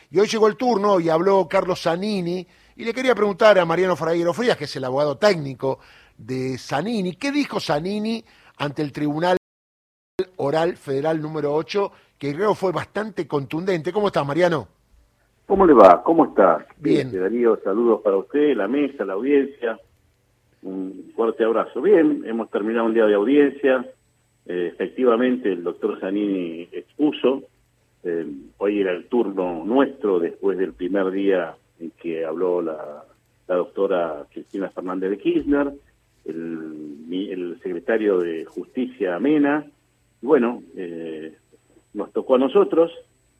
Y hoy llegó el turno y habló Carlos Zanini, y le quería preguntar a Mariano Fraguero Frías, que es el abogado técnico de Zanini, ¿qué dijo Zanini ante el Tribunal Oral Federal número 8, que creo fue bastante contundente? ¿Cómo estás, Mariano? ¿Cómo le va? ¿Cómo estás? Bien. Darío, saludos para usted, la mesa, la audiencia. Un fuerte abrazo. Bien, hemos terminado un día de audiencia. Efectivamente, el doctor Zanini expuso. Hoy era el turno nuestro después del primer día en que habló la doctora Cristina Fernández de Kirchner, el secretario de Justicia Mena. Bueno, nos tocó a nosotros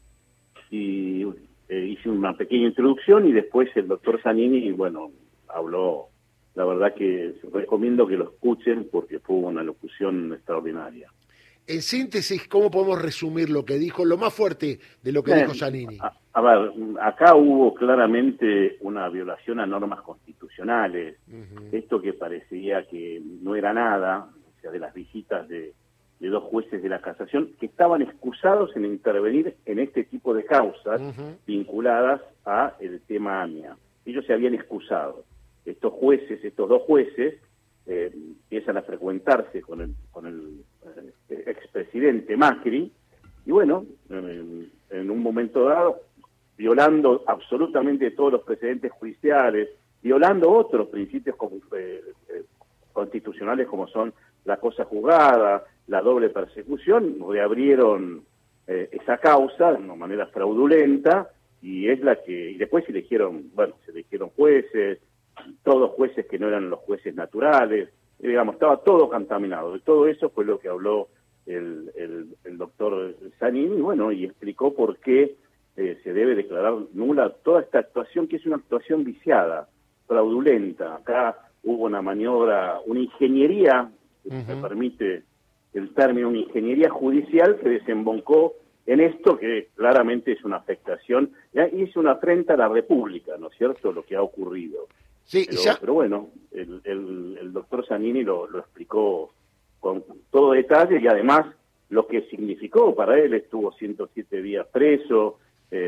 y hice una pequeña introducción y después el doctor Zanini, bueno, habló. La verdad que recomiendo que lo escuchen porque fue una locución extraordinaria. En síntesis, ¿cómo podemos resumir lo que dijo, lo más fuerte de lo que dijo Zanini? A ver, acá hubo claramente una violación a normas constitucionales. Esto que parecía que no era nada, o sea, de las visitas de dos jueces de la casación que estaban excusados en intervenir en este tipo de causas vinculadas a el tema AMIA. Ellos se habían excusado. Estos dos jueces, empiezan a frecuentarse con el expresidente Macri, y bueno, en un momento dado, violando absolutamente todos los precedentes judiciales, violando otros principios constitucionales como son la cosa juzgada, la doble persecución, reabrieron esa causa de una manera fraudulenta, y es la que, y después se eligieron jueces, todos jueces que no eran los jueces naturales, digamos, estaba todo contaminado. De todo eso fue lo que habló el doctor Zanini, bueno, y explicó por qué se debe declarar nula toda esta actuación, que es una actuación viciada, fraudulenta. Acá hubo una maniobra, una ingeniería, si me permite el término, una ingeniería judicial que desembocó en esto que claramente es una afectación, y es una afrenta a la República, ¿no es cierto?, lo que ha ocurrido. Sí, pero bueno, el doctor Zanini lo explicó con todo detalle, y además lo que significó para él. Estuvo 107 días preso,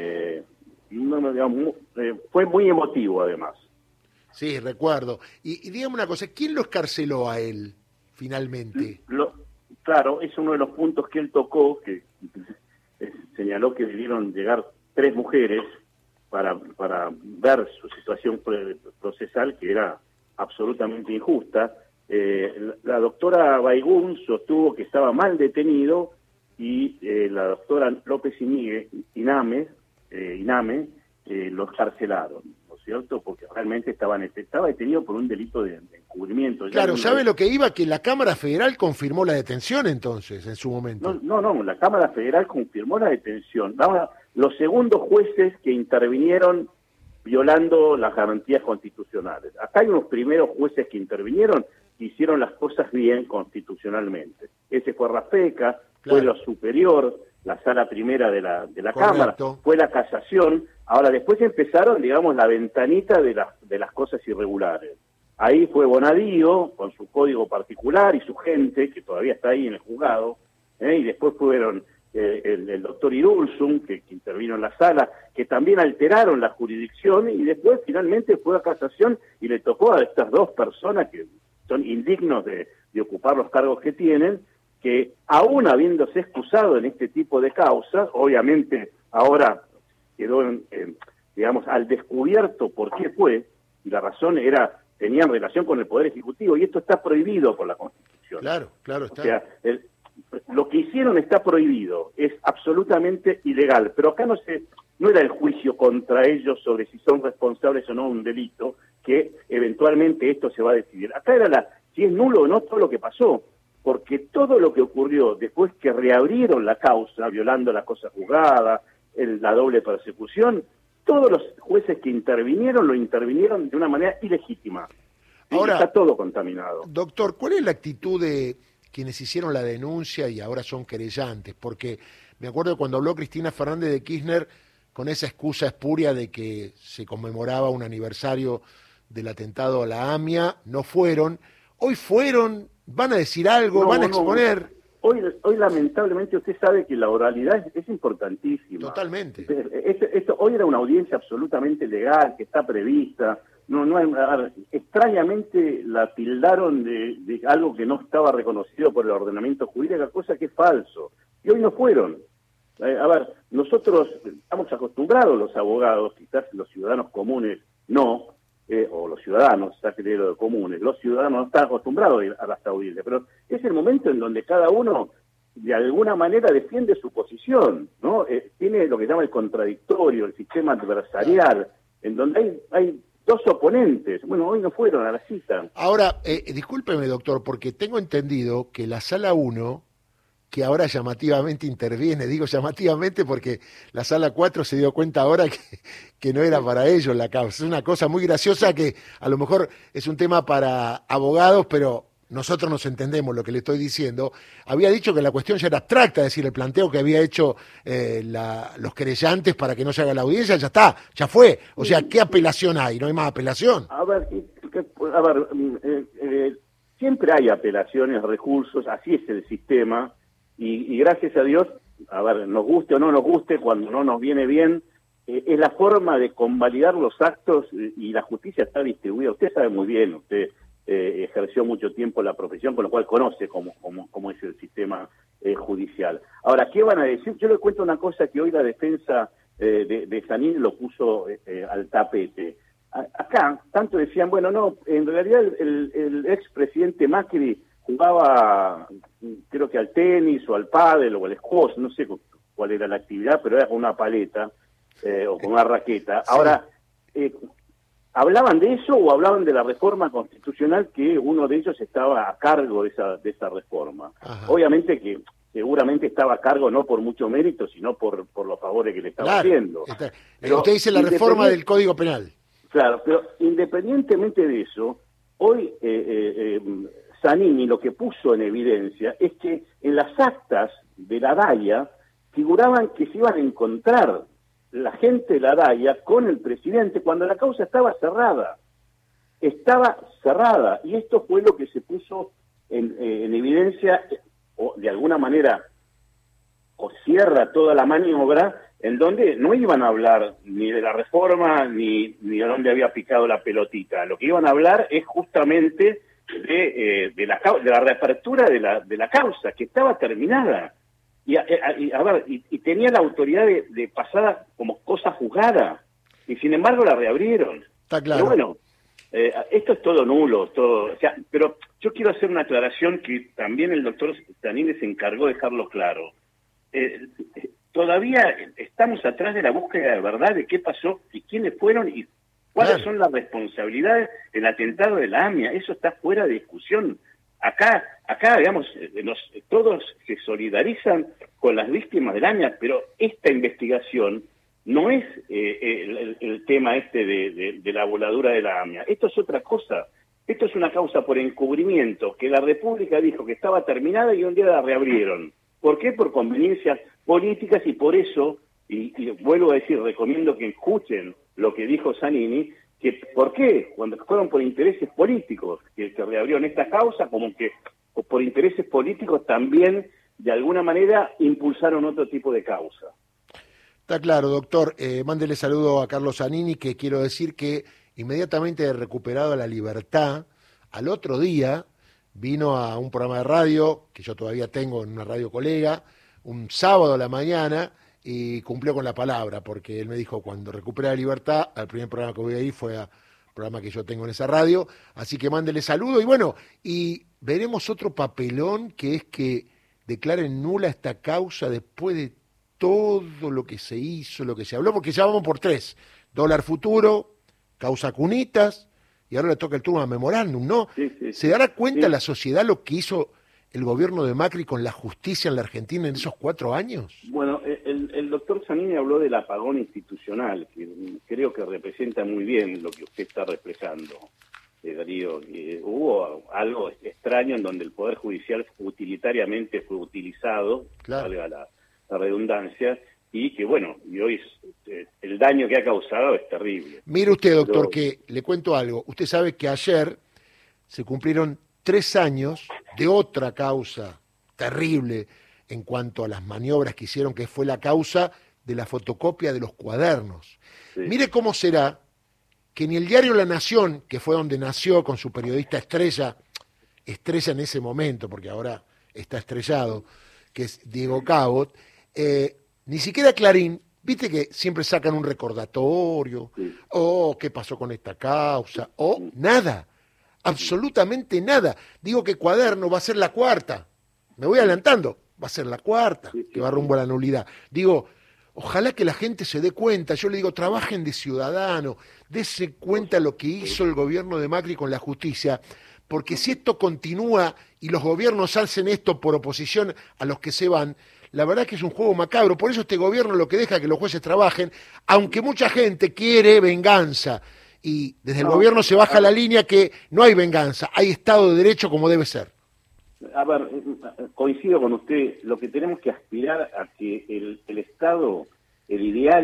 fue muy emotivo además. Sí, recuerdo. Y dígame una cosa, ¿quién lo escarceló a él finalmente? Claro, es uno de los puntos que él tocó, que señaló que debieron llegar 3 mujeres para ver su situación procesal, que era absolutamente injusta. La doctora Baigún sostuvo que estaba mal detenido, y la doctora López Iname lo escarcelaron, ¿no es cierto? Porque realmente estaba detenido por un delito de encubrimiento. Claro, ¿sabe lo que iba? Que la Cámara Federal confirmó la detención entonces, en su momento. No, la Cámara Federal confirmó la detención. Ahora, los segundos jueces que intervinieron violando las garantías constitucionales. Acá hay unos primeros jueces que intervinieron y hicieron las cosas bien constitucionalmente. Ese fue Rafeca, fue lo superior, la sala primera de la Cámara, fue la casación. Ahora, después empezaron, digamos, la ventanita de las cosas irregulares. Ahí fue Bonadío, con su código particular y su gente, que todavía está ahí en el juzgado, y después fueron el doctor Irulsum, que intervino en la sala, que también alteraron la jurisdicción, y después finalmente fue a casación y le tocó a estas 2 personas que son indignos de ocupar los cargos que tienen, que aún habiéndose excusado en este tipo de causas, obviamente ahora quedó, digamos, al descubierto por qué fue, y la razón tenían relación con el Poder Ejecutivo, y esto está prohibido por la Constitución. Claro, está. O sea, lo que hicieron está prohibido, es absolutamente ilegal, pero acá no era el juicio contra ellos sobre si son responsables o no de un delito, que eventualmente esto se va a decidir. Acá era si es nulo o no todo lo que pasó, porque todo lo que ocurrió después que reabrieron la causa, violando la cosa juzgada, la doble persecución, todos los jueces que lo intervinieron de una manera ilegítima. Ahora, está todo contaminado. Doctor, ¿cuál es la actitud de quienes hicieron la denuncia y ahora son querellantes? Porque me acuerdo cuando habló Cristina Fernández de Kirchner con esa excusa espuria de que se conmemoraba un aniversario del atentado a la AMIA, no fueron. Hoy fueron, van a decir algo, van a exponer. hoy lamentablemente usted sabe que la oralidad es importantísima. Totalmente. Hoy era una audiencia absolutamente legal, que está prevista. Extrañamente la tildaron de algo que no estaba reconocido por el ordenamiento jurídico, cosa que es falso. Y hoy no fueron. Nosotros estamos acostumbrados los abogados, quizás los ciudadanos comunes no, o los ciudadanos, de comunes, los ciudadanos no están acostumbrados a las audiencias, pero es el momento en donde cada uno de alguna manera defiende su posición, ¿no? Tiene lo que se llama el contradictorio, el sistema adversarial, en donde hay dos oponentes. Bueno, hoy no fueron a la cita. Ahora, discúlpeme, doctor, porque tengo entendido que la Sala 1, que ahora llamativamente interviene, digo llamativamente porque la Sala 4 se dio cuenta ahora que no era para ellos la causa. Es una cosa muy graciosa que a lo mejor es un tema para abogados, pero nosotros nos entendemos lo que le estoy diciendo. Había dicho que la cuestión ya era abstracta, es decir, el planteo que había hecho los querellantes para que no se haga la audiencia, ya está, ya fue. O sea, ¿qué apelación hay? ¿No hay más apelación? Siempre hay apelaciones, recursos, así es el sistema. Y gracias a Dios, nos guste o no nos guste, cuando no nos viene bien, es la forma de convalidar los actos y la justicia está distribuida. Usted sabe muy bien, usted ejerció mucho tiempo la profesión, con lo cual conoce cómo es el sistema judicial. Ahora, ¿qué van a decir? Yo le cuento una cosa que hoy la defensa de Zanini lo puso al tapete. Acá, tanto decían, bueno, no, en realidad el expresidente Macri jugaba, creo que al tenis o al pádel o al squash, no sé cuál era la actividad, pero era con una paleta o con una raqueta. Sí. Ahora, ¿hablaban de eso o hablaban de la reforma constitucional que uno de ellos estaba a cargo de esa reforma? Ajá. Obviamente que seguramente estaba a cargo no por mucho mérito, sino por los favores que le estaba haciendo. Pero usted dice la reforma del Código Penal. Claro, pero independientemente de eso, hoy Zanini lo que puso en evidencia es que en las actas de la DAIA figuraban que se iban a encontrar la gente de la DAIA con el presidente cuando la causa estaba cerrada. Estaba cerrada, y esto fue lo que se puso en evidencia, o de alguna manera, o cierra toda la maniobra, en donde no iban a hablar ni de la reforma, ni de dónde había picado la pelotita. Lo que iban a hablar es justamente de la reapertura de la causa, que estaba terminada. Y tenía la autoridad de pasada como cosa juzgada, y sin embargo la reabrieron. Está claro. Pero bueno, esto es todo nulo, pero yo quiero hacer una aclaración que también el doctor Zanini se encargó de dejarlo claro. Todavía estamos atrás de la búsqueda de verdad de qué pasó y quiénes fueron y cuáles son las responsabilidades del atentado de la AMIA. Eso está fuera de discusión. Acá, digamos, todos se solidarizan con las víctimas del AMIA, pero esta investigación no es el tema de la voladura de la AMIA. Esto es otra cosa. Esto es una causa por encubrimiento, que la República dijo que estaba terminada y un día la reabrieron. ¿Por qué? Por conveniencias políticas, y por eso, y vuelvo a decir, recomiendo que escuchen lo que dijo Zanini, que ¿por qué? Cuando fueron por intereses políticos que reabrieron esta causa, como que por intereses políticos también, de alguna manera, impulsaron otro tipo de causa. Está claro, doctor. Mándele saludo a Carlos Zanini, que quiero decir que inmediatamente recuperado la libertad, al otro día vino a un programa de radio, que yo todavía tengo en una radio colega, un sábado a la mañana, y cumplió con la palabra, porque él me dijo, cuando recupere la libertad, al primer programa que voy a ir fue al programa que yo tengo en esa radio, así que mándele saludo, y bueno, y veremos otro papelón, que es que declaren nula esta causa después de todo lo que se hizo, lo que se habló, porque ya vamos por 3, dólar futuro, causa Cunitas, y ahora le toca el turno a memorándum, ¿no? Sí. ¿Se dará cuenta la sociedad lo que hizo el gobierno de Macri con la justicia en la Argentina en esos 4 años? Bueno, el doctor Zanini habló del apagón institucional, que creo que representa muy bien lo que usted está reflejando, Darío. Hubo algo extraño en donde el Poder Judicial utilitariamente fue utilizado, claro, valga la redundancia, y que bueno, y hoy el daño que ha causado es terrible. Mire usted, doctor, que le cuento algo. Usted sabe que ayer se cumplieron 3 años de otra causa terrible en cuanto a las maniobras que hicieron, que fue la causa de la fotocopia de los cuadernos. Sí. Mire cómo será que ni el diario La Nación, que fue donde nació con su periodista estrella en ese momento, porque ahora está estrellado, que es Diego Cabot, ni siquiera Clarín, viste que siempre sacan un recordatorio, Sí. qué pasó con esta causa, nada, absolutamente nada. Digo que Cuaderno va a ser la cuarta, me voy adelantando, va a ser la cuarta, que va rumbo a la nulidad. Digo, ojalá que la gente se dé cuenta, yo le digo, trabajen de ciudadano, dése cuenta lo que hizo el gobierno de Macri con la justicia, porque si esto continúa y los gobiernos hacen esto por oposición a los que se van, la verdad que es un juego macabro. Por eso este gobierno lo que deja es que los jueces trabajen, aunque mucha gente quiere venganza. Y desde el gobierno se baja la línea que no hay venganza, hay Estado de Derecho como debe ser. A ver, coincido con usted, lo que tenemos que aspirar a que el Estado, el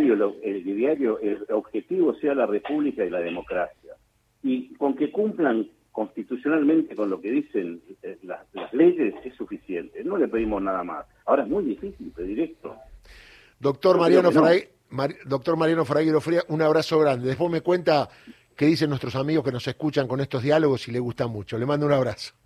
objetivo sea la República y la democracia. Y con que cumplan constitucionalmente con lo que dicen las leyes es suficiente. No le pedimos nada más. Ahora es muy difícil pedir esto. Doctor Mariano Fraguero Frías, un abrazo grande. Después me cuenta qué dicen nuestros amigos que nos escuchan con estos diálogos y les gusta mucho. Le mando un abrazo.